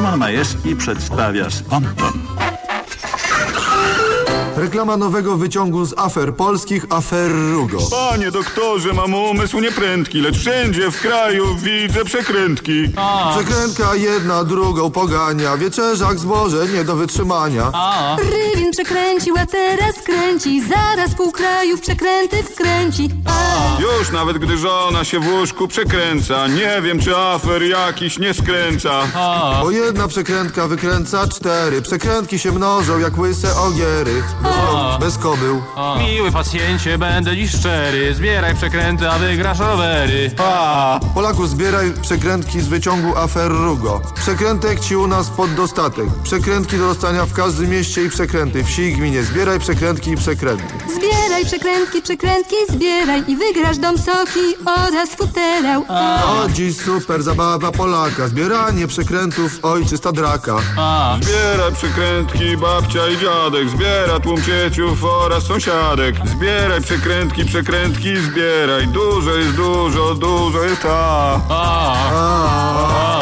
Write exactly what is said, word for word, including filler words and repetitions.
Szymon Majewski przedstawia Sponton. Reklama nowego wyciągu z afer polskich, Aferrugo. Panie doktorze, mam umysł nieprędki, lecz wszędzie w kraju widzę przekrętki. A, Przekrętka jedna drugą pogania, wieczerzak zboże nie do wytrzymania. a. Rywin przekręcił, a teraz kręci. Zaraz pół kraju w przekręty wkręci. A, Już nawet gdy żona się w łóżku przekręca, nie wiem czy afer jakiś nie skręca. Bo jedna przekrętka wykręca cztery. Przekrętki się mnożą jak łyse ogiery. Bez, ko- bez kobył. Miły pacjencie, będę dziś szczery. Zbieraj przekręty, a wygrasz rowery. A, Polaku, zbieraj przekrętki z wyciągu Aferrugo. Przekrętek ci u nas pod dostatek. Przekrętki do dostania w każdym mieście i przekręty. Wsi i gminie. Zbieraj przekrętki i przekrętki. zbieraj przekrętki, przekrętki, zbieraj i wygrasz dom soki oraz futerał. A, O, dziś super zabawa Polaka. Zbieranie przekrętów ojczysta draka. A, zbieraj przekrętki babcia i dziadek, zbiera tłum cieciów oraz sąsiadek. Zbieraj przekrętki, przekrętki, zbieraj. Dużo jest dużo, dużo jest ta. a, A, a.